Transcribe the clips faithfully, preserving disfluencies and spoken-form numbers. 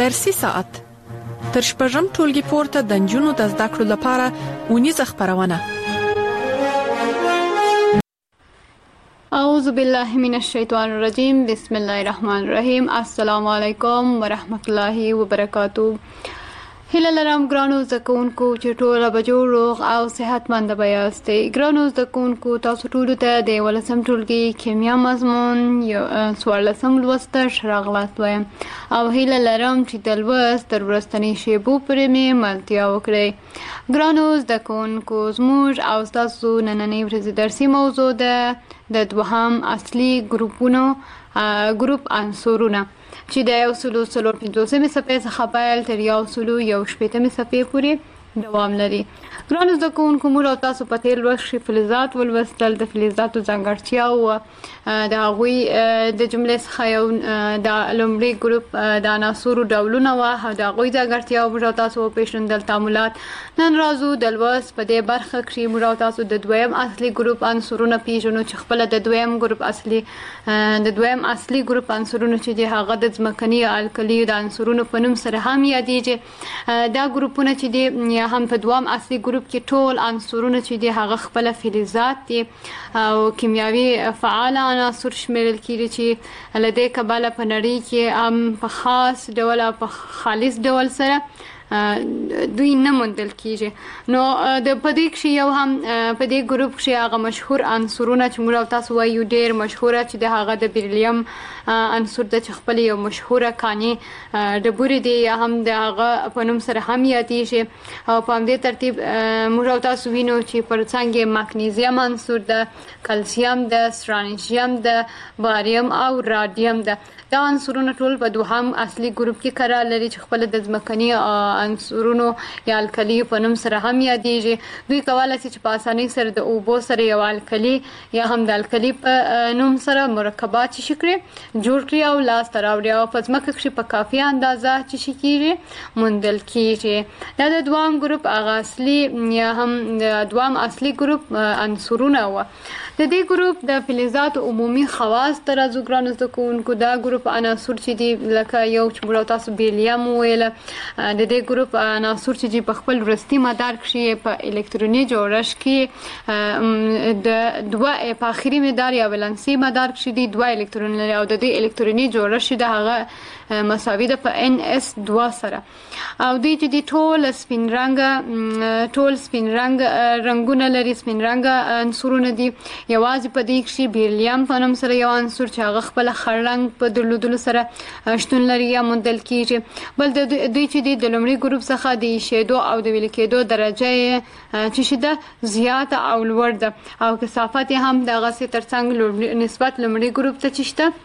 درسي ساعت تر شپږم ټولګي پورته د نجونو د زده کړو لپاره ونیزه خپرونه. اعوذ بالله من الشیطان الرجیم. بسم الله الرحمن الرحیم. السلام علیکم ورحمت الله وبرکاتو. هیله لرم ګرانو زده کوونکو چې ټوله به جوړ روغ او صحتمند به یاستئ. ګرانو زده کوونکو تاسو ټولو ته د یولسم ټولګي کیمیا مضمون څوارلسم لوست ته ښه راغلاست وایم او هیله لرم چې د لوست تر وروستنۍ شیبو پورې مې ملتیا وکړئ. ګرانو زده کوونکو زموږ او ستاسو نننۍ ورځې درسي موضوع ده د دوهم اصلي ګروپونو ګروپ عنصرونه چې د یو سلو څلور پنځوسمې صفحې څخه پیل تر یو سلو یو شپېتمې صفحې پورې دوام لري. ګرانو زده کوونکو موږ او تاسو په تېر لوست کې فلزات ولوستل. د فلزاتو ځانګړتیاوې د هغوی د جملې څخه یو د لومړي ګروپ د عناصرو ډولونه وه او د هغوی ځانګړتیاوې موږ او تاسو وپېژندل. تعاملات. نن راځو د لوست په دې برخه کې موږ او تاسو د دویم اصلي ګروپ عنصرونه پېژنو چې خپله د دویم ګروپ اصلي د دویم اصلي ګروپ عنصرونه چې دي هغه د ځمکني القلي د عنصرونو په نوم سره هم یادېږي. دا ګروپونه چې دي یا هم په دوام اصلي ګروپ کې ټول عنصرونه چې دي هغه خپله فلزات دي او کیمیاوي فعاله عناصر شمیرل کېږي چې له دې کبله په نړۍ کې هم په خاص ډول او په خالص ډول سره دوی نه موندل کېږي. نو د په دې کښې یو هم په دې ګروپ کښې هغه مشهور عنصرونه چې موږ او تاسو وایو ډېر مشهوره چې د هغه د بیریلیم عنصر ده چې خپل یو مشهوره کاني ډبرې دي یا هم د هغه په نوم سره هم یادېږي. او په همدې ترتیب موږ او تاسو وینو چې پر څنګ مګنیزیم عنصر ده، کلسیم ده، سترانیشیم ده، باریم او رادیم ده. دا عنصرونه ټول په دوهم اصلي ګروپ کې قرار لري چې خپل د ځمکني عنصرونو یا الکلیو په نوم سره هم یادېږي. دوی کولی شي چې په اسانۍ سره د اوبو سره یو الکلي یا هم د الکلي په نوم سره مرکبات چې شي کړي جوړ کړي او لاسته راوړي او په ځمکه کښې په کافي اندازه چې شي کېږي موندل کېږي. دا د دوام ګروپ هغه اصلي یا هم د دوام اصلي ګروپ عنصرونه وه. د دې ګروپ د فلزاتو عمومي خواص ته راځو. ګرانو زده کوونکو دا ګروپ عناصر چې دي لکه یو چې موږ او تاسو بیریلیم وویله د دې ګروپ عناصر چې دي په خپل وروستي مدار کښې په الکتروني جوړښت کې د دوه په آخري مدار یا ولانسي مدار کښې دي دوه الکترون لري او د دې الکتروني جوړښت د هغه مساوي ده په ان اس دوه سره او دوی چې دي ټول سپین رنګه ټول سپین رنګ رنګونه لري، سپین رنګه عنصرونه دي. یوازې په دې کښې بیریلیم په نوم سره یو عنصر چې هغه خپله خړ رنګ په درلودلو سره شتون لري یا موندل کېږي. بل د دوی چې دي د لومړي ګروپ څخه د ایشېدو او د ویلې کېدو درجه یې چې شي ده زیاته او لوړ ده او کثافت یې هم د هغسې تر څنګ نسبت لومړي ګروپ ته چې شته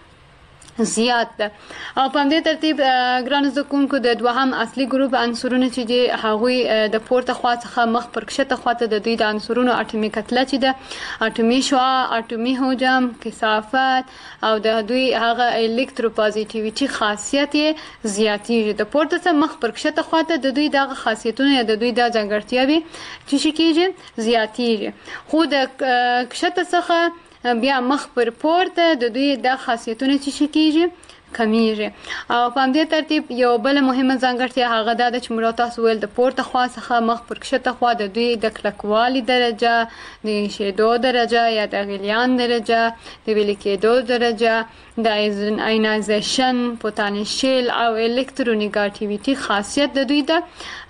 زیات ده. او په همدې ترتیب ګرانو زده کوونکو د دوهم اصلي ګروپ عنصرونه چې دي هغوی د پورته خوا څخه مخ پر کښته خواته د دوی د عنصرونو اټومي کتله چې ده اټومي شعاع، اټومي حجم، کثافت او د دوی هغه الکتروپازیټیویټي خاصیت یې زیاتېږي. د پورته څخه مخ پر کښته خواته د دوی دغه خاصیتونه یا د دوی دا ځانګړتیاوې چې شي کېږي زیاتېږي. خو د کښته څخه بیا مخ پر پورته د دوی دا خاصیتونه چې شي کېږي کمیږي. او په همدې ترتیب یو بله مهمه ځانګړتیا هغه دا ده چې موږ تاسو ویل د پورته خوا څخه مخ پر کښته خوا د دوی د کلکوالي درجه، د ایشېدو درجه یا د غلیان درجه، د ویلې کېدو درجه، د آینایزیشن، پوتانشیل او الکترونیګاټیویټي خاصیت د دوی ده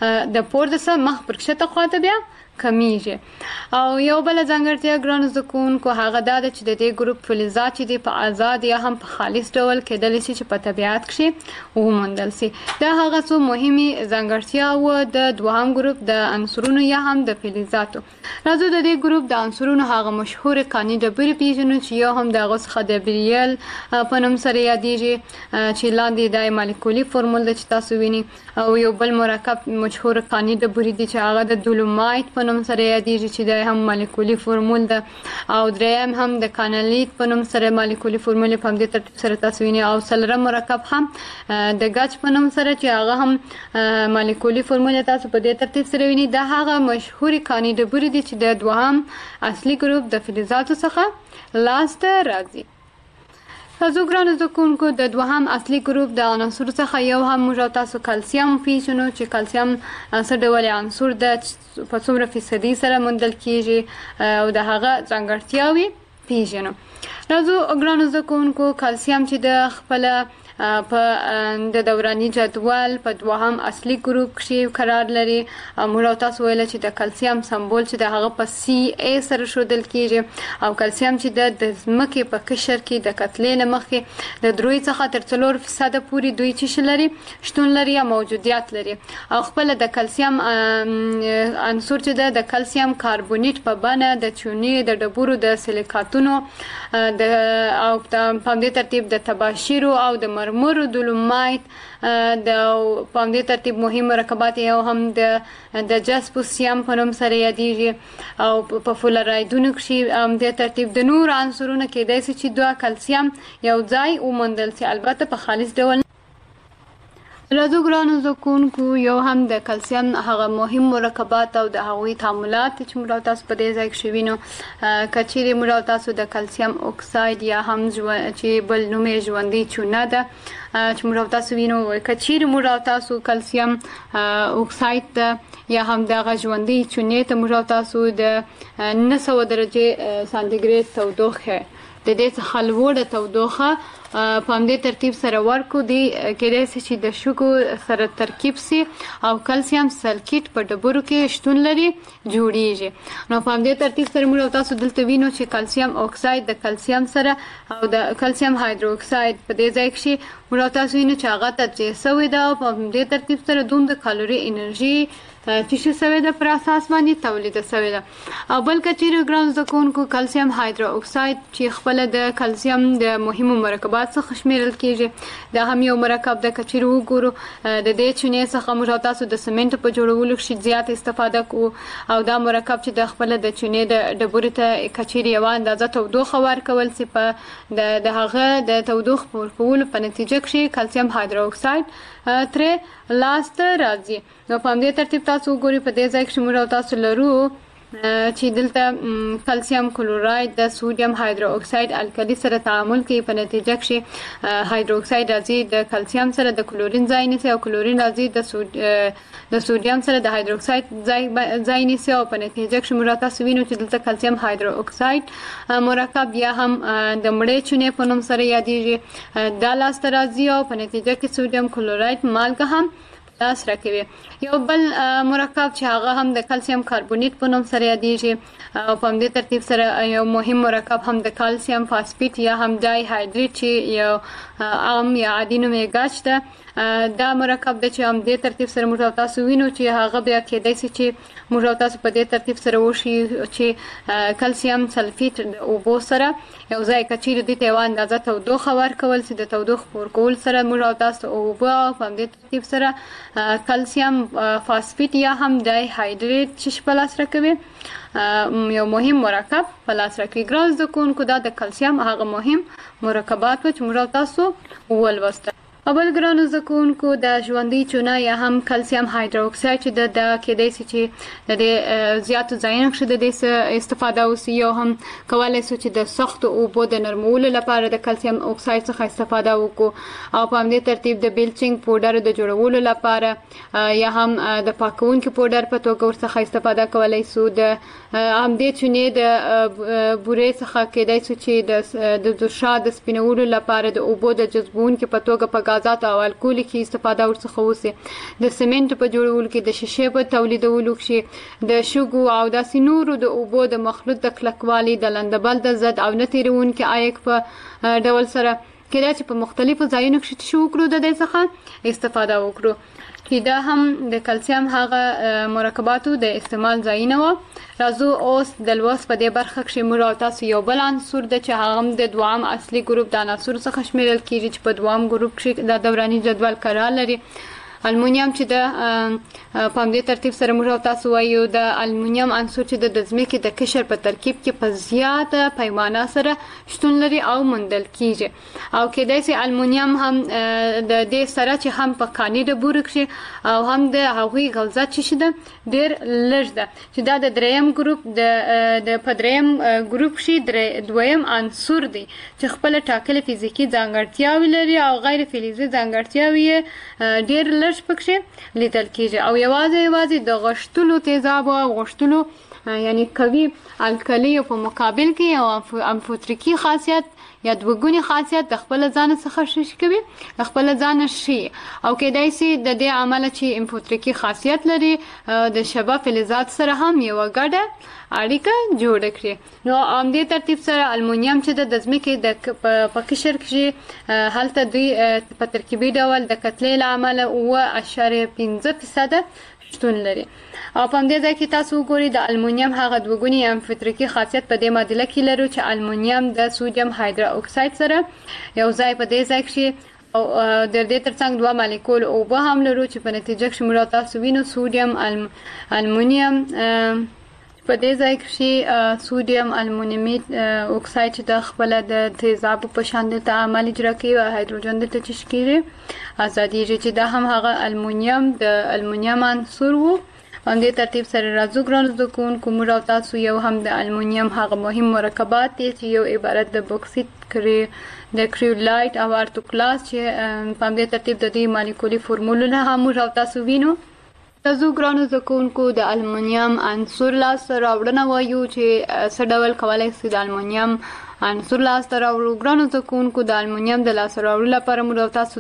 د پورته څخه مخ پر کښته خوا ته بیا کمیږي. او یو بله ځانګړتیا ګرانو زده کوونکو هغه دا ده چې د دې ګروپ فلزات چې دي په آزاد یا هم په خالص ډول کېدلی شي چې په طبیعت کښې وموندل شي. دا هغه څو مهمې ځانګړتیاوې د دوهم ګروپ د عنصرونو یا هم د فلزاتو. راځو د دې ګروپ د عنصرونو هغه مشهورې کاني ډبرې پېژنو چې یو هم د هغو څخه د بیریل په نوم سره یادېږي چې لاندې دا یې مالیکولي فورمول ده چې تاسو وینئ. او یو بل مرکب مشهور کاني ډبرې دي چې هغه د دولومایت په نوم سره یادېږي چې دا هم مالیکولي فورمول ده. او دریم هم د کانالیت په نوم سره مالیکولي فورمول په همدې ترتیب سره تاسو وینئ. او څلورم مرکب هم د ګچ په نوم سره چې هغه هم مالیکولي فورمول تاسو په دې ترتیب سره وینئ. دا هغه مشهورې کاني ډبرې دي چې د دوهم اصلي ګروپ د فلزاتو څخه لاسته راځي. راځو ګرانو زده کوونکو د دوهم اصلي ګروپ د عناصرو څخه یو هم موږ او تاسو کلسیم پیژنو چې کلسیم څه ډول عنصر ده په څومره فیصدي سره موندل کیږي او د هغه ځانګړتیاوې پیژنو. راځو ګرانو زده کوونکو کلسیم چې د خپل په د دوراني جدول په دوهم اصلي ګروپ کې قرار لري. موږ تاسو ویل چې د کلسیم سمبول چې د هغه په سی ای سره شودل کیږي او کلسیم چې د ځمکې په قشر کې د کتلې نه مخکې د دروي څخه تر څلور فیصد پورې دوی چې لري شتون لري او موجودیت لري او خپل د کلسیم عنصر چې د کلسیم کاربونیت په بڼه د چونې د ډبرو د سیلیکاتونو د او په دې ترتیب د تباشیرو او د مرمر دولومایت د په دې ترتیب مهم مرکبات یو هم د د جاسپوسیم په نوم سره یادېږي او په فلورایدونو کې هم د ترتیب د نور عنصرونو کې داسې چې دوه کلسیم یو ځای وموندل شي البته په خالص ډول. راځو ګرانو زده کوونکو یو هم د کلسیم هغه مهم مرکبات او د هغوی تعاملات چې موږ تاسو په دې ځای کې شوینو کچېرې موږ تاسو د کلسیم اکساید یا هم چې بل نوم یې ژوندۍ چونه ده چې موږ تاسو وینو کچېرې موږ تاسو کلسیم اکساید ده یا هم د ژوندۍ چونې ته موږ تاسو د نه سوه درجې سانتیګریډ تودوخه د دې څخه لوړه تودوخه په همدې ترتیب سره ورکو دی کېدای شي چې د شګو سره ترکیب سي او کلسیم سلکیټ په ډبرو کې شتون لري جوړیږي. نو په همدې ترتیب سره موږ تاسو دلته وینو چې کلسیم اکساید د کلسیم سره او د کلسیم هایدروکساید په دې ځای کې موږ تاسو وینو چې هغه تجزیه شوی ده او په همدې ترتیب سره دومره کالوري انرژي چې څه شوی ده پر اساس باندې تولید شوی ده. او بل کچېرې ګران زده کوونکو کلسیم هایدروکساید چې خپل د کلسیم د مهمو مرکبات څخه شمیرل کیږي دا هم یو مرکب د کچېرې وګورو د دې چونې څخه موږ تاسو د سمنټ په جوړولو کې زیات استفاده کوو او دا مرکب چې د خپل د چونې د ډبرې ته کچېرې یو اندازه تودوخه ورکول سي په د هغه د تودوخه ورکولو په نتیجه کې کلسیم هایدروکساید ترې لاسته راځي. نو په همدې ترتیب تاسو وګورئ په دې ځای کې موږ تاسو لرو چې دلته کلسیم کلوراید د سودیم هایدروکساید الکلی سره تعامل کوي په نتیجه کې هایدروکساید راځي د کلسیم سره د کلورین ځای نیسي او کلورین راځي د سود د سودیم سره د هایدروکساید ځای ځای نیسي او په نتیجه کې موږ تاسو وینو چې دلته کلسیم هایدروکساید مرکب یا هم د مړې چونې په نوم سره یادېږي دا لاسته راځي او په نتیجه کې سودیم کلوراید مالګه هم لاس راکوي. یو بل مرکب چې هغه هم د کلسیم کاربونیت په نوم سره یادېږي او په همدې ترتیب سره یو مهم مرکب هم د کلسیم فاسفیت یا هم ډای هایدریټ چې یو عام یا عادي نوم یې ګاچ ده دا مرکب د چې هم دې ترتیب سره موږ تاسو وینو چې هغه بیا کېدای شي چې موږ تاسو په دې ترتیب سره وشي چې کلسیم سلفیت د اوبو سره یو ځای کچېرې دې ته یو اندازه تودوخه ورکول سي د تودوخه ورکول سره موږ تاسو اوبه په همدې ترتیب سره کلسیم فاسفیت یا هم ډای هایدریټ چې په لاس راکوي یو مهم مرکب په لاس راکوي. ګران زده کوونکو دا د کلسیم هغه مهم مرکبات و چې موږ تاسو ولوستل. اول ګرانو زده کوونکو د ژوندۍ چونه یا هم کلسیم هایدروکساید چې د کېدای شي چې د زیاتو ځایونو کې د دې استفاده وشي یو هم کولای شو چې د سختو اوبو د نرمولو لپاره د کلسیم اکساید څخه استفاده وکړو او په همدې ترتیب د بلیچینګ پوډر د جوړولو لپاره یا هم د پاکونکي پوډر په توګه ورڅخه استفاده کولای شو. د همدې چونې د بورې څخه کېدای شي چې د دوشا د سپینولو لپاره د اوبو د جذبونکي په توګه په غازات او الکول کې استفاده ورڅخه وشي. د سمنټ په جوړولو کې د شیشې په تولیدولو کې د شګو او داسې نورو د اوبو د مخلوط د کلکوالي د لندبل د ضد او نه تیرونکي عایق په ډول سره کېدای چې په مختلفو ځایونو کې شو وکړو د دې څخه استفاده وکړو چې دا هم د کلسیم هغه مرکباتو د استعمال ځایونه و. راځو اوس د لوست په دې برخه کې موږ تاسو یو بل عنصر د چې هغه هم د دوام اصلي ګروپ د عناصرو څخه شمیرل کیږي چې په دوام ګروپ کې د دوراني جدول قرار لري المونیم چې د په همدې ترتیب سره موږ تاسو وایو د المونیم عنصر چې د ځمکې د قشر په ترکیب کې په زیاته پیمانه سره شتون لري او موندل کیږي او کېدای شي المونیم هم د دې سره چې هم په کاني ډبرو کې او هم د هغوی غلظت چې ده ډېر لږ ده چې دا د دریم ګروپ د د په دریم ګروپ کې دویم عنصر دی چې خپل ټاکلي فزیکي ځانګړتیاوې لري او غیر فلزي ځانګړتیاوې ډېر لږ پکې لیدل کیږي او یوازې یوازې د غښتلو تیزابو او غښتلو یعنی قوي الکلیو په مقابل کې یو امفوتریکي خاصیت یا دوګونی خاصیت د خپل ځان څخه شش کوي د خپل ځان شي او کېدای شي د دې عمل چې امفوتریکي خاصیت لري د شبه فلزات سره هم یو ګډه اړیکه جوړ کړي نو ام دې ترتیب سره المونیم چې د ځمکې د په قشر کې هلته دوی په ترکیبي ډول د کتلې له امله اوه اعشاریه پنځه فیصده شتون لري او په همدې ځای کې تاسو وګورئ د المونیم هغه دوګونی امفوتریکي خاصیت په دې معادله کې لرو چې المونیم د سودیم هایدرو اکساید سره یو ځای په دې ځای کې او د دې ترڅنګ دوه مالیکول اوبه هم لرو چې په نتیجه کې موږ تاسو وینو سودیم المونیم په دې ځای کې سودیم المونیمیت اکساید چې د خپل د تیزابو په شان د تعامل اجرا کوي او هایدروجن د تشکیل ازادي چې دا هم هغه المونیم د المونیم عنصر وو هم دې ترتیب سره راځو ګرانو زده کوونکو موږ او تاسو یو هم د المونیم هغه مهم مرکبات دي چې یو عبارت د بوکسیت کری د کریولایت او ارتوکلاس چې په دې ترتیب د دې مالیکولي فورمولونه هم موږ او تاسو وینو تاسو ګرانو زده کوونکو د المونیم عنصر لاسته راوړنه وایو چې څه ډول کولای شي د المونیم عنصر لاسته راوړو ګرانو زده کوونکو د المونیم د لاسته راوړلو لپاره موږ تاسو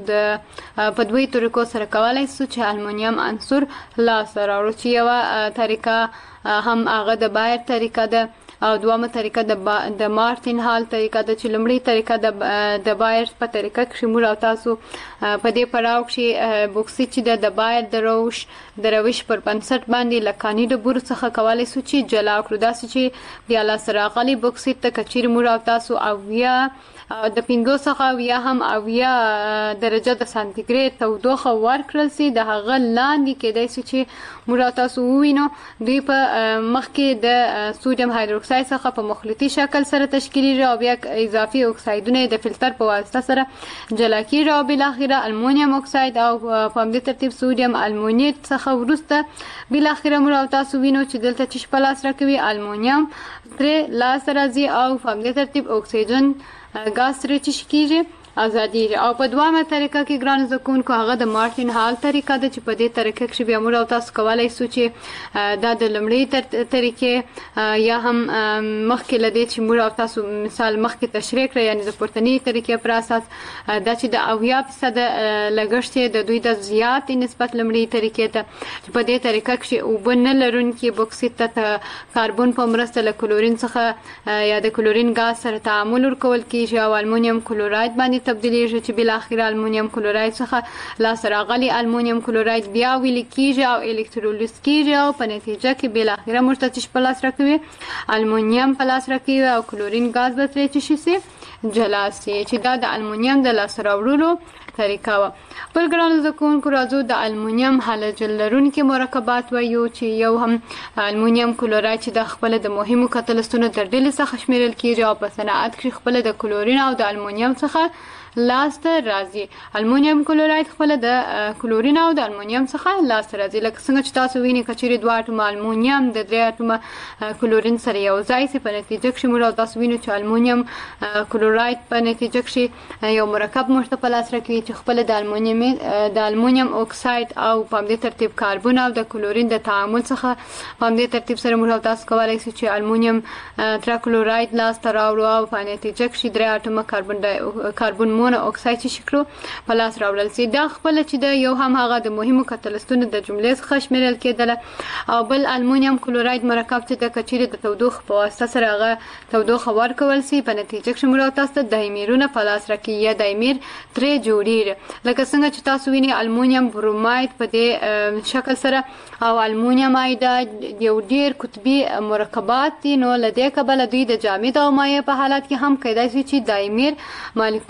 د په دوی طریقو سره کولای شو چې المونیم عنصر لاسته راوړو چې یو طریقه هم هغه د بایر طریقه ده او دوامه طریقه د د مارټین هال طریقه د چې لومړی طریقه د د بایر په طریقه کې موږ تاسو په دې پړاو کې بوکسیت چې د بایر د روش د روش پر بنسټ باندې لکاني د بور څخه کولای شو چې جلا کړو داسې چې بیا لا سره غلي بوکسیت ته کچیر موږ تاسو او یا د پینګو څخه یا هم او یا درجه د سانتیګریډ تودوخه ورکړل سي د هغه لاندې کېدای شي چې موږ تاسو وینو دوی په مخ کې د سودیم هایدروکساید څخه په مخلوطي شکل سره تشکیلي او بیا اضافي اکسایدونه د فلټر په واسطه سره جلا کیږي او بل اخره المونیم اکساید او په همدې ترتیب سودیم المونیت څخه ورسته بل اخره موږ تاسو وینو چې دلته چې په لاس راکوي المونیم تر لاس راځي او په همدې ترتیب اکسیجن غاز سره چې کیږي ازادي او په دوامه طریقه کې ګران زکون کو هغه د مارټین هال طریقه د چې په دې طریقه کې بیا موږ تاسو کولای شو چې دا د لمړی طریقې یا هم مخکې لدې چې موږ تاسو مثال مخکې تشریح کړی یعنی د پورتنی طریقې پر اساس دا چې د اویا فیصد لګښت د دوی د زیات نسبت لمړی طریقې ته په دې طریقه کې او بن لرونکي بوکسیت ته کاربن په مرسته له کلورین څخه یا د کلورین غاز سره تعامل ورکول کیږي او المونیم کلوراید باندې تبدیلیږي چې بل اخر المونیم کلوراید څخه لا سره غلي المونیم کلوراید بیا ویل کیږي او الکترولیز کیږي او په نتیجه کې بل اخر مرتبط پلاس راکوي المونیم پلاس راکوي او کلورین غاز به ترې شي سي جلا سي چې دا د المونیم د لاس راوړلو طریقه و بل ګرانو زکونکو راځو د المونیم هالوجن لرونکي مرکبات وایو چې یو هم المونیم کلوراید چې د خپل د مهمو کتلستونو تر ډلې څخه شمیرل کیږي او په صنعت کې خپل د کلورین او د المونیم څخه لاسته راځي المونیم کلوراید خپل د کلورین او د المونیم څخه لاسته راځي لکه څنګه چې تاسو وینئ کچېرې دوه اټومه المونیم د درې اټومه کلورین سره یو ځای سي په نتیجه کې موږ تاسو وینو چې المونیم کلوراید په نتیجه کې یو مرکب موږ په لاس راکوي چې خپل د المونیم د المونیم اکساید او په همدې ترتیب کاربن او د کلورین د تعامل څخه په همدې ترتیب سره موږ تاسو کولای شو چې المونیم تراکلوراید لاسته راوړو او په نتیجه کې درې اټومه کاربن کاربن اکساید چې شکلو په لاس راوړل سي دا خپل چې د یو هم هغه د مهمو کتلستونو د جملې څخه شمیرل کېدل او بل المونیم کلوراید مرکب چې د کچېرې د تودوخه په واسطه سره هغه تودوخه ورکول سي په نتیجه کې موږ تاسو ته دایمیرونه په لاس راکړي یا دایمیر ترې جوړیږي لکه څنګه چې تاسو وینئ المونیم بروماید په دې شکل سره او المونیم آیوداید یو ډیر قطبي مرکبات دي نو له دې کبله دوی د جامد او مایع په حالت کې هم کېدای شي چې دایمیر مالیکولونه په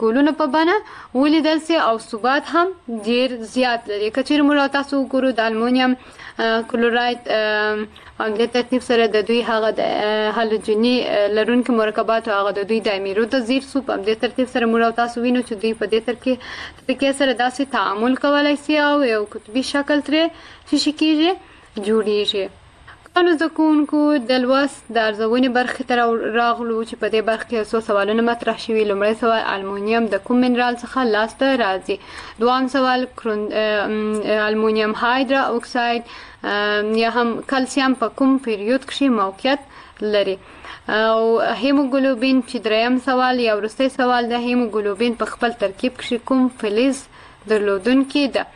په بڼه ولیدل سي او ثبات هم ډیر زیات لري. که چیرې موږ تاسو وګورو د المونیم کلوراید په دې ترتیب سره د دوی هغه د هالوجني لرونکي مرکبات هغه د دوی د امیرو د زیر سو په دې ترتیب سره موږ تاسو وینو چې دوی په دې ترکیب طریقې سره داسې تعامل کولای شي او یو قطبي شکل ترې چې کیږي جوړیږي. نو زکونکو د لوست د ارزونې برخې ته راغلو چې په دې برخه کې څو سوالونه مطرح شوي. لومړی سوال المونیم د کوم منرال څخه لاسته راځي؟ دوام سوال المونیم هایدرا اکساید یا هم کلسیم په کوم پیریود کې موقعیت لري؟ او هیموګلوبین چې دریم سوال یا وروستی سوال د هیموګلوبین په خپل ترکیب کې کوم فلز درلودونکی ده؟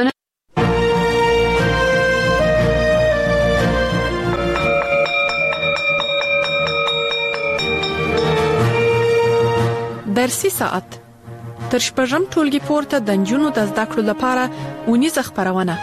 درسي ساعت تر شپږم ټولګي پورته د نجونو د زده کړو لپاره ونیزه خبرونه.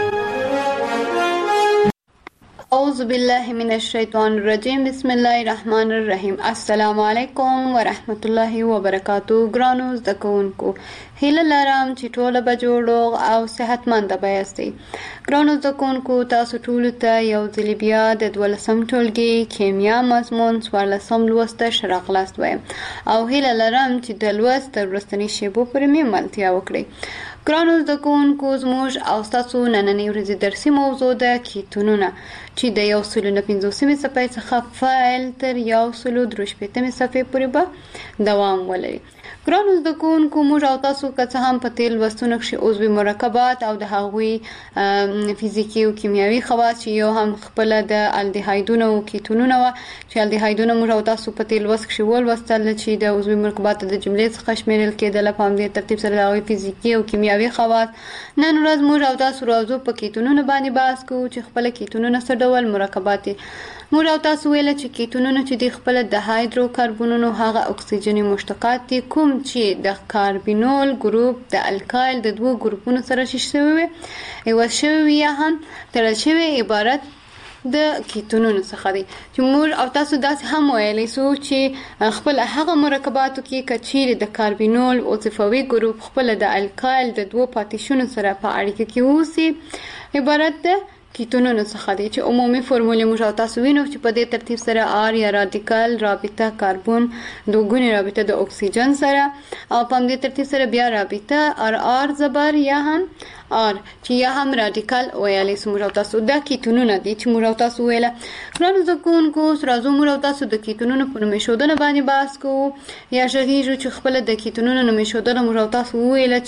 اعوذ بالله من الشیطان الرجیم بسم الله الرحمن الرحیم. السلام علیکم ورحمت الله وبرکاتو. ګرانو زده کوونکو هیله لرم چې ټول به جوړ او صحتمند به یاستئ. ګرانو زده کوونکو تاسو ټول ته یو ځل بیا د دولسم ټولګي کیمیا مضمون څوارلسم لوست ته ښه راغلاست وایم او هیله لرم چې د لوست تر وروستنۍ شیبو پورې مې ملتیا وکړئ. ګرانو زده کوونکو زموږ او ستاسو نننۍ ورځې درسي موضوع ده کیتونونه چې د یو سلو نه پنځوسمې صفحې څخه فایل تر یو سلو درې شپېتمې صفحې پورې به دوام ولري. ګرانو زده کوونکو موږ او تاسو که څه هم په تېر لوستونو کښې عضوي مرکبات او د هغوی فزیکي او کیمیاوي خواص چې یو هم خپله د الدهایدونو او کیتونونه وه چې الدهایدونه موږ او تاسو په تېر لوست کښې ولوستل چې د عضوي مرکباتو د جملې څخه شمېرل کېدله په همدې ترتیب سره د هغوی فزیکي او کیمیاوي خواص. نن ورځ موږ او تاسو راځو په کیتونونو باندې بحث کوو چې خپله کیتونونه څه ډول مرکبات دي. موږ او تاسو ویله چې کیتونونه چې دي خپله د هایدرو کاربونونو هغه اکسیجني مشتقات دي کوم چې د کاربینول ګروپ د الکایل د دوو ګروپونو سره چې شوي وي عوض شوي وي یا هم تړل شوي عبارت د کیتونونو څخه دي. چې موږ او تاسو داسې هم ویلی سو چې خپل هغه مرکباتو کې که چیرې د کاربینول وظیفوي ګروپ خپله د الکایل د دوو پاتیشونو سره په اړیکه کې اوسي عبارت د کیتونونو څخه دي چې عمومي فرمول موږ او تاسو وینو چې په دې ترتیب سره آر یا رادیکال رابطه کاربن دوګونې رابطه د اکسیجن سره او په همدې ترتیب سره بیا رابطه آر آر زبر یا هم آر چې یا هم رادیکال ویلی سو موږ او تاسو دا کیتونونه دي چې موږ او تاسو ویله. ګرانو زده کوونکو راځو موږ او تاسو د کیتونونو په نوم ایښودنه باندې بحث کوو یا غږیږو چې خپله د کیتونونو نوم ایښودنه موږ او تاسو وویله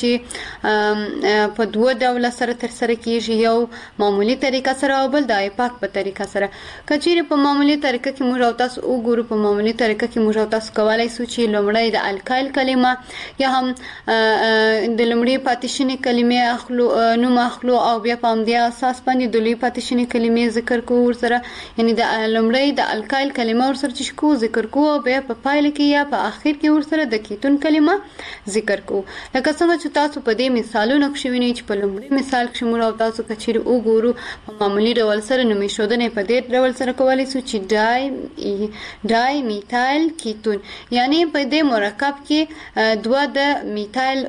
چې په دوه ډوله سره ترسره کیږي یو معمولي طریقه سره او بل د ایپاک په طریقه سره. که چیرې په معمولي طریقه کې موږ او تاسو وګورو په معمولي طریقه کې موږ او تاسو کولی سو چې لومړی د الکایل کلمه یا هم د لومړۍ پاتې کلمې اخلو نوم اخلو او بیا په همدې اساس باندې د لوی پاتې شوې کلمې ذکر کوو ورسره یعنې د لومړی د الکایل کلمه ورسره چې کوو ذکر کوو او بیا په پایله کې یا په اخر کې ورسره د کیتون کلمه ذکر کوو. لکه څنګه چې تاسو په دې مثالونو کښې وینئ چې په لومړي مثال کښې موږ او تاسو که چیرې وګورو په معمولي ډول سره نوم ایښودنه په دې ډول سره کولی سو چې ډای ډای میتایل کیتون یعنې په دې مرکب کې دوه د میتایل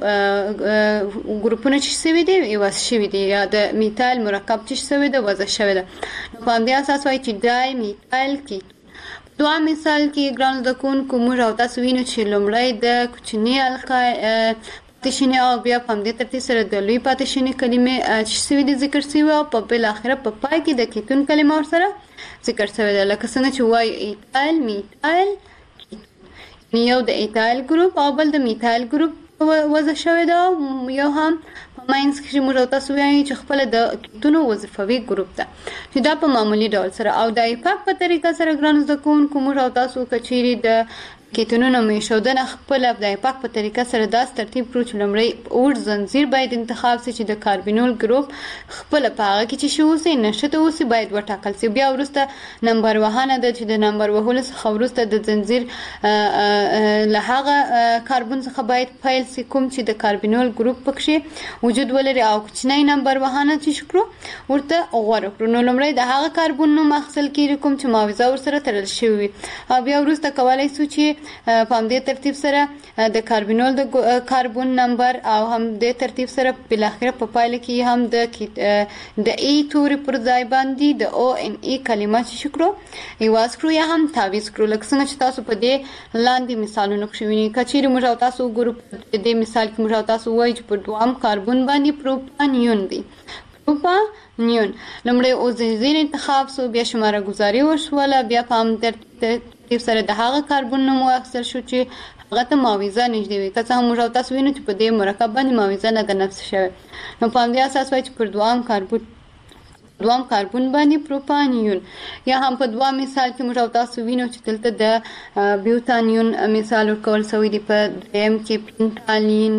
ګروپونه چې شوي دي یوه شوي دي یا د میتایل مرکب چې شوی ده وضع شوی ده نو په همدې اساس وایي چې ډای میتایل کیتون. دوه مثال کې ګرانو زده کوونکو موږ او تاسو وینو چې لومړی د کوچني الکایل پاتې او بیا په همدې ترتیب سره د لوی پاتې شوې کلمې چې شوي دي ذکر شوي او په بالاخره په پای کې د کیتون کلمه ورسره ذکر شوې ده. لکه څنګه چې وایو ایتایل میتایل کیتون یو د ایتایل ګروپ او بل د میتایل ګروپ وضع شوی ده یو هم په ماینس کې موږ او تاسو وایو چې خپله د کیتونو وظیفوي ګروپ ده چې دا په معمولي ډول سره او د ایپاک په طریقه سره ګرانو زده کوونکو موږ او تاسو که چیرې د کیتونونو ایښودنه خپله د ایپاک په طریقه سره داسې ترتیب کړو چې لومړی اوږد زنځیر باید انتخاب سي چې د کاربینول ګروپ خپله په هغه کې چې شي اوسي نښته اوسي باید وټاکل سي. بیا وروسته نمبر وهنه ده چې د نمبر وهلو څخه وروسته د زنځیر له هغه کاربن څخه باید پیل سي کوم چې د کاربینول ګروپ پکښې وجود ولري او کوچنی نمبر وهنه چې کړو ورته غوره کړو نو لومړی د هغه کاربن نوم اخیستل کېږي کوم چې معاوضه ورسره تړل شوي وي او بیا وروسته کولی سو چې په همدې ترتیب سره د کاربینول د کاربن نمبر او هم د ترتیب سره بل اخر په پایله کې هم د د ای توري پر ځای باندې د او ان ای کلمه چې کړو ایواز کړو یا هم تعویض کړو. لکه څنګه چې تاسو په دې لاندې مثالونو کې وینئ. کچېرې موږ تاسو ګورو د دې مثال کې موږ تاسو وایي چې په دوام کاربن باندې پروپانیون دی. پروپانیون لمړی اوکسیجن انتخاب سو، بیا شماره گذاری وشوله، بیا په هم ترتیب سره د هغه کاربن نوم واخیستل شو چې هغه ته معاوضه نږدې وي. که څه هم موږ تاسو وینو چې په دې مرکب باندې معاوضه نه ده نفس شوې. نو په همدې اساس وایي چې پر دوام کاربن دوام کاربن باندې پروپانیون. یا هم په دوام مثال کې موږ تاسو وینو چې دلته د بیوتانیون مثال ورکول شوی دی، په دریم کې پینټالین.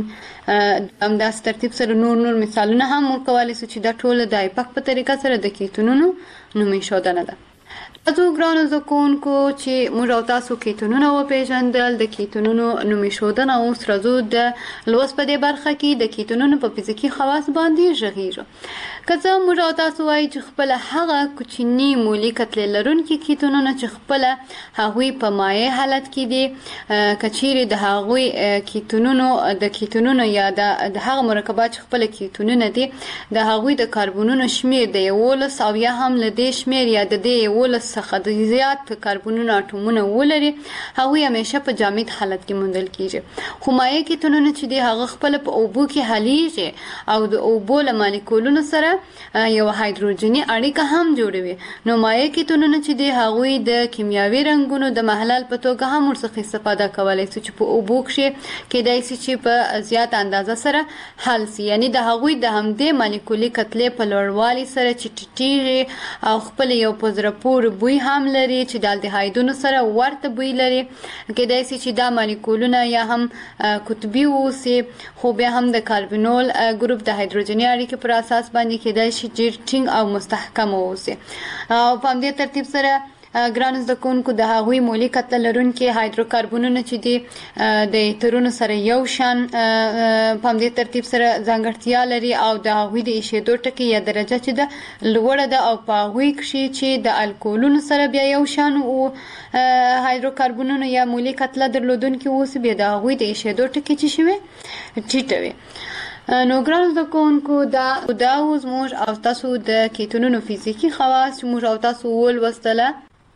هم داس ترتیب سره نور نور مثالونه هم ورکولی شو چې دا ټول د ایپک په طریقه سره د کیتونونو نومې ښودنه ده. تاسو ګرانو زده کوونکو چې موږ تاسو کیتونونه وپېژندل، د کیتونونو نومې ښودنه اوس راځو د لوست په دې برخه کې د کیتونونو په فزیکي خواص باندې غږیږو. که څه موږ تاسو وایي چې خپله هغه کوچني مولي کتلې لرونکي کیتونونه چې خپله هغوی په مایع حالت کې دي، که چیرې د هغوی کیتونونو د کیتونونو یا د هغه مرکبات چې خپله کیتونونه دي د هغوی د کاربونونو شمیر د یولس او یا هم له دې شمیر یا د دې یولس څخه د زیات کاربونونو اټومونه ولري، هغوی همیشه په جامد حالت کې موندل کیږي. خو مایع کیتونونه چې دي هغه خپله په اوبو کې حلیږي او د اوبو له مالیکولونو سره یو هایدروجني اړیکه هم جوړوي. نو مایع کیتونونه چې دي هغوی د کیمیاوي رنګونو د محلل په توګه هم ورڅخه استفاده کولی شي چې په اوبو کښې کیدای شي چې په زیات اندازه سره حل شي. یعنی د هغوی د همدې مالیکولي کتلې په لوړوالي سره چې ټیټیږي او خپل یو په زړه پورې بوی هم لري چې د الډیهایدونو سره ورته بوی لري، کیدای شي چې دا مالیکولونه یا هم قطبي واوسي، خو بیا هم د کاربینول ګروپ د هایدروجني اړیکې پر اساس باندې کیدای شي ډېر ټینګ او مستحکم واوسي. او په همدې ترتیب سره ګرانو زده کوونکو د هغوی مولي کتله لرونکي هایدروکاربنونه چې دي د ایترونو سره یو شان په همدې ترتیب سره ځانګړتیا لري او د هغوی د ایشېدو ټکي یا درجه چې ده لوړه ده، او په هغوی کښې چې د الکولونو سره بیا یو شان هایدروکاربنونه یا مولي کتله درلودونکي اوسي، بیا د هغوی د ایشېدو ټکي چې شوي ټیټه وي. نو ګرانو زده کوونکو دا دا اوس موږ او تاسو د کیتونونو فزیکي خواص چې موږ او تاسو ولوستله.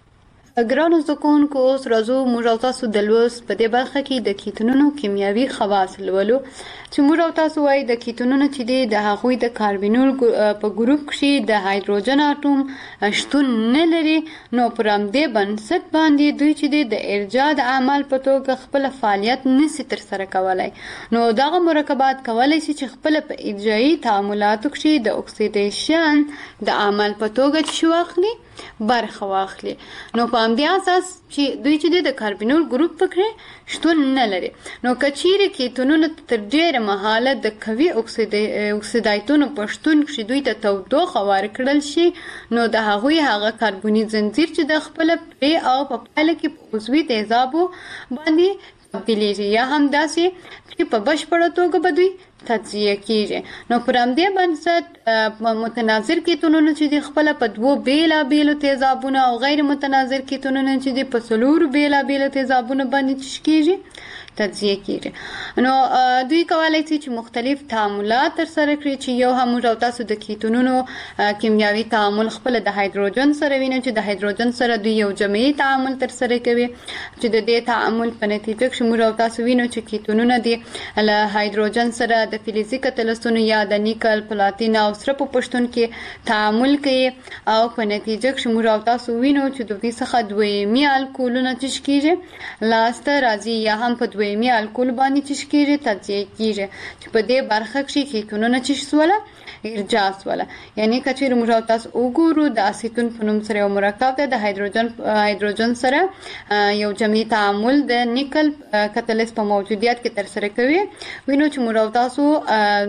ګرانو زده کوونکو اوس راځو موږ او تاسو د لوست په دې برخه کې د کیتونونو کیمیاوي خواص لولو چې موږ او تاسو وایي د کیتونونو چې دي د هغوی د کاربینول په ګروپ کښې د هایدروجن اټوم شتون نه لري. نو پر همدې بنسټ باندې دوی چې دي د ارجاع د عمل په توګه خپل فعالیت نشي ترسره کولی. نو دغه مرکبات کولی شي چې خپل په ارجاعي تعاملاتو کښې د اکسیدیشن د عمل په توګه چې واخلي برخه واخلي. نو په همدې اساس چې دوی چې د کاربینول ګروپ پکې شتون نه لري، نو که چیرې کیتونونه تر ډېره مهاله د قوي اکسیدایتونو په شتون کښې دوی ته تودوخه ورکړل شي، نو د هغوی هغه کاربوني ځنځیر چې د خپله پرې او په پایله کې په عضوي تیزابو باندې تبدیلیږي یا هم داسې چې په بشپړه توګه به دوی تجزیه کیږي. نو پر همدې بنسټ متناظر کیتونونه چې دي خپله په دوو بېلابېلو تیزابونو او غیر متناظر کیتونونه چې دي په څلورو بېلابېلو تیزابونو باندې څه کیږي تجزیه کیږي. نو دوی کولی شي چې مختلف تعاملات ترسره کړي چې یو هم موږ او تاسو د کیتونونو کیمیاوي تعامل خپله د هایدروجن سره وینو چې د هایدروجن سره دوی یو جمعي تعامل ترسره کوي چې د دې تعامل په نتیجه کښې موږ او تاسو وینو چې کیتونونه دي له هایدروجن سره د فلزي کتلستونو یا د نیکل، پلاتین او سره په پشتون کې تعامل کوي او په نتیجه کښې موږ او تاسو وینو چې د دوی څخه دویمي الکولونه چې کیږي لاسته راځي یا هم په دویمي الکول باندې چې کیږي تجزیه کیږي چې په دې برخه کښې کیتونونه چې سوله ارجاع سوله. یعنی که چیرې موږ او تاسو وګورو د اسیتون په نوم سره یو مرکب دی د هایدروجن هایدروجن سره یو جمعي تعامل د نیکل کتلست په موجودیت کې ترسره کوي، وینو چې موږ او تاسو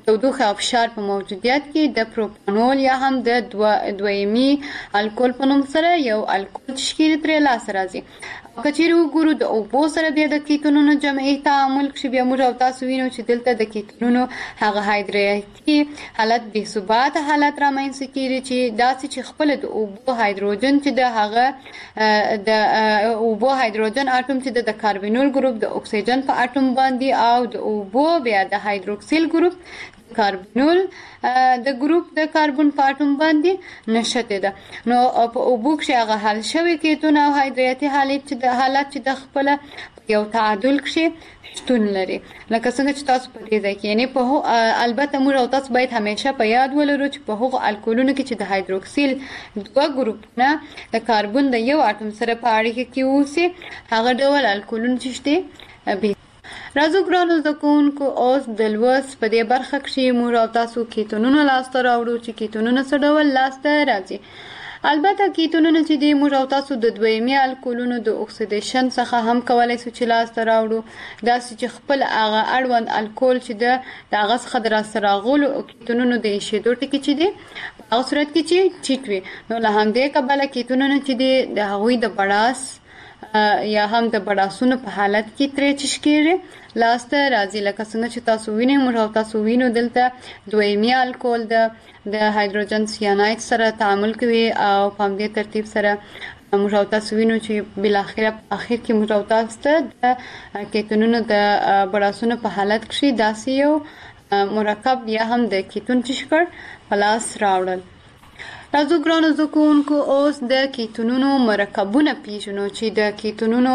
تودوخه او فشار په موجودیت کې د پروپانول یا هم د دویمي الکول په نوم سره یو الکول تشکیل ترې لاس راځي. کچېرې وګورو د اوبو سره بیا د کیتونونو جمعي تعامل کښې بیا موږ او تاسو وینو چې دلته د کیتونونو هغه هایدریتي حالت بې ثباته حالت رامنځته کېږي چې داسې چې خپله د اوبو هایدروجن چې د هغه د اوبو هایدروجن اټوم چې د کاربنول ګروپ د اکسیجن په اټوم باندې او د اوبو بیا د هایدروکسیل ګروپ کاربنول د ګروپ د کاربن په اټوم باندې نشته ده. نو په اوبو کښې هغه حل شوي کیتون او هایدریتي حالت چې د حالت چې د خپله یو تعادل کښې شتون لري. لکه څنګه چې تاسو په دې ځای کې یعنې په البته موږ او تاسو باید همیشه په یاد ولرو چې په هغو الکولونو کې چې د هایدروکسیل دوه ګروپونه د کاربن د یو اټوم سره په اړیکه کې اوسي هغه ډول الکولونه چې شته. راځو ګرانو زده کوونکو اوس د لوست په دې برخه کښې موږ او تاسو کیتونونه لاسته راوړو چې کیتونونه څه ډول لاسته راځي. البته کیتونونه چې دي موږ او تاسو د دویمي الکولونو د اکسیدیشن څخه هم کولی شو چې لاسته راوړو. داسې چې خپل هغه اړوند الکول چې د د هغه څخه د راسته راغلو کیتونونو د ایشېدو ټکي چې دي په هغه صورت کې چې ټیټ وي. نو له همدې کبله کیتونونه چې دي د هغوی د بړاس یا هم د بړاسونو په حالت کې ترې څه کېږي لاسته راځي. لکه څنګه چې تاسو وینئ موږ او تاسو وینو دلته دویمي الکول د د هایدروجن سیاناید سره تعامل کوي او په همدې ترتیب سره موږ او تاسو وینو چې بالاخره په اخر کې موږ او تاسو ته د کیتونونو د بړاسونو په حالت کښې داسې یو مرکب یا هم د کیتون تشکر په لاس راوړل. راځو ګرانو زده کوونکو اوس د کیتونونو مرکبونه پیژنو چې د کیتونونو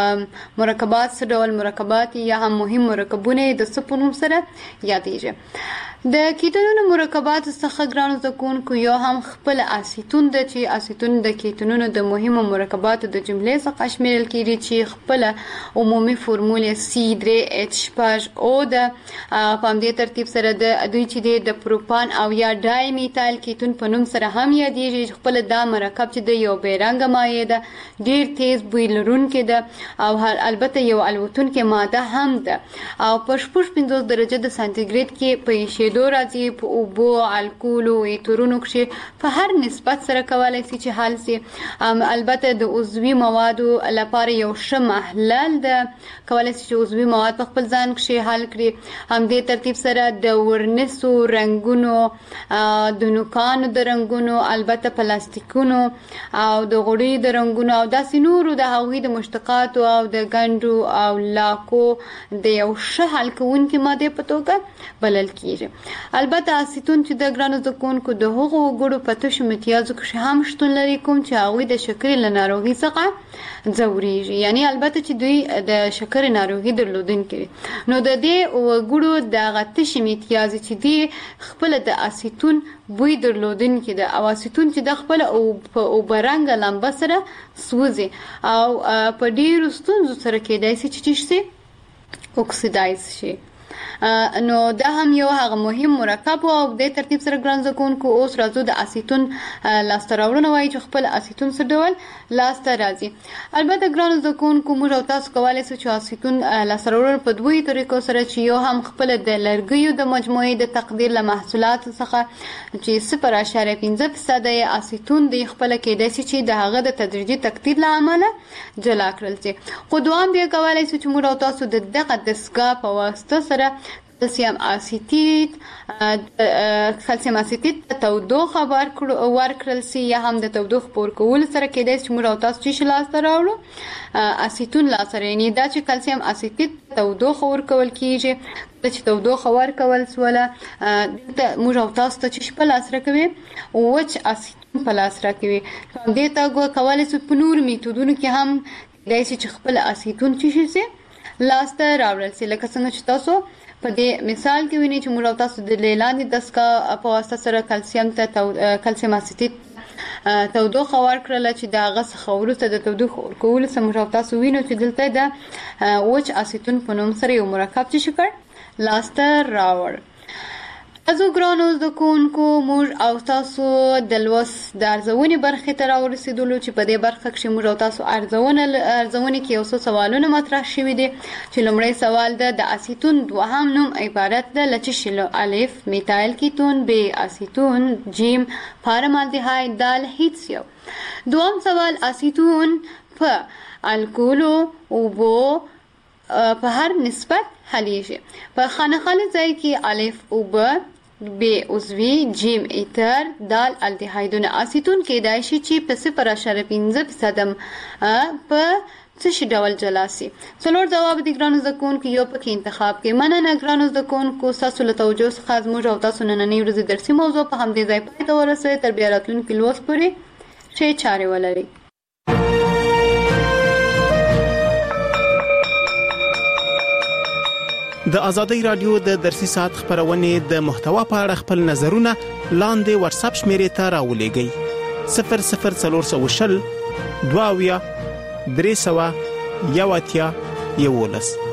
مرکبات څه ډول مرکبات یا هم مهم مرکبونه د څه په نوم سره یادېږي. د کیتونونو مرکباتو څخه ګرانو زده کوونکو یو هم خپل اسیتون ده چې اسیتون د کیتونونو د مهمو مرکباتو د جملې څخه شمیرل کېږي چې خپله عمومي فورمول یې سی درې اچ شپږ او ده. په همدې ترتیب سره د دوی چې دی د پروپان او یا ډای میتایل کیتون په نوم سره هم یادېږي. خپله دا مرکب چې د یو بیرنګه مایع ده ډېر تیز بوی لرونکې ده او البته یو الوتونکې ماده هم ده او په شپږ پنځوس درجه د سانتیګریډ کې په ایشېدو راځي. په اوبو الکولو ایترونو کښې په هر نسبت سره کولی شي چې حل سي. البته د عضوي موادو لپاره یو ښه محلل ده کولی شي چې عضوي مواد په خپل ځان کښې حل کړي. همدې ترتیب سره د ورنسو رنګونو د نوکانو د رنګونو البته پلاستیکونو او د غوړي د رنګونو او داسې نورو د هغوی د مشتقاتو او د ګنډو او لاکو د یو ښه حل کوونکې مادې په توګه بلل کېږي. البته اسیتون چې د ګرانو زده کوونکو د هغو وګړو په تشو متیازو کښې هم شتون لري کوم چې هغوی د شکرې له ناروغۍ څخه ځورېږي. یعنې البته چې دوی د شکرې ناروغي درلودونکي وي. نو د دې وګړو دغه تشې متیازې چې دي خپله د اسیتون بوی درلودونکي ده او اسیتون چې د خپله په اوبه رنګه لمبه سره سوځي او په ډېرو ستونزو سره کېدای شي چې څه شي اکسیدایز شي. نو دا هم یو هغه مهم مرکب او د ترتیب سره ګران زده کوونکو اوس راځو د اسیتون لاسته راوړنه وایي چې خپل اسیتون څه ډول لاسته راځي. البته ګران زده کوونکو موږ او تاسو کولی شو چې اسیتون لاسته راوړل په دوی طریقو سره چې یو هم خپل د لرګیو د مجموعې د تقدیر له محصولاتو څخه چې صفر اعشاریه پنځه فیصده یې اسیتون دی خپله کېدای شي چې د هغه د تدریجي تقدیر له امله جلا کړل شي. خو دوام بیا کولی شو چې موږ او تاسو د دغه دستګاه په واسطه سره کلسیم اسیتیت کلسیم اسیتیت ته تودوخه ورکړل سي یا هم د تودوخې په ورکولو سره کېدای شي موږ او تاسو چې لاسته راوړو اسیتون لاسته یعنې دا چې کلسیم اسیتیت تودوخه ورکول کېږي. چې تودوخه ورکول سوله دلته موږ او تاسو ته چې په لاس راکوي وچ اسیتون په لاس راکوي. همدې ته کولی شو په نورو میتودونو کې هم کېدای شي چې خپل اسیتون چې شي لاسته راوړل سي. لکه څنګه چې تاسو په دې مثال کې وینئ چې موږ او تاسو د لاندې دستګاه په واسطه سره کلسیم ته کلسیم اسیتیت تودوخه ورکړله چې د هغه څخه وروسته د تودوخې ورکولو څخه موږ او تاسو وینو چې دلته د وچ اسیتون په نوم سره یو مرکب چې شي کړ لاسته راوړ. تاسو ګرانو زده کوونکو موږ او تاسو د لوست د ارزونې برخې ته راورسېدلو چې په دې برخه کې موږ او تاسو ارزونه ارزونې کې یو څه سوالونه مطرح شوي دي چې لومړی سوال ده د اسیتون دوهم نوم عبارت ده له څه شي له الف میتایل کیتون ب اسیتون جیم فارمالدهاید دال هیڅ یو. دوم سوال اسیتون په الکولو اوبو په هر نسبت حلیږي. په خانقاه ځای کې الف اوبه ب عضوي جیم ایتر دال الدهایدونه. اسیتون کېدای شي چې په صفر اعشاریه پنځه فیصد په څه شي ډول جلا سي. څلور ځواب دي ګرانو زده کوونکو یو پکې انتخاب کې. مننه ګرانو زده کوونکو ستاسو له توجه څخه زموږ او تاسو نننۍ ورځې درسي موضوع په همدې ځای پای ته ورسوي. تر بیا راتلونکي لوست پورې ښې چارې ولرئ. د ازادۍ رادیو د درسي ساعت خبرونه د محتوا په اړه خپل نظرونه لاندې واتس اپ شمیرې ته راولېږئ صفر صفر څلور سوه شل دوه اویا درې سوه یو اتیا یولس.